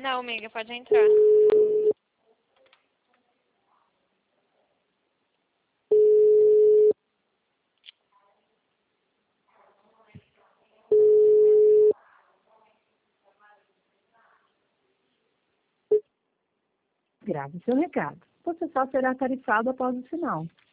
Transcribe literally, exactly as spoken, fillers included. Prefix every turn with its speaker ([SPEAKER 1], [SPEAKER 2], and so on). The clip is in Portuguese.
[SPEAKER 1] Não, amiga, pode entrar.
[SPEAKER 2] Grave seu recado. Você só será tarifado após o sinal.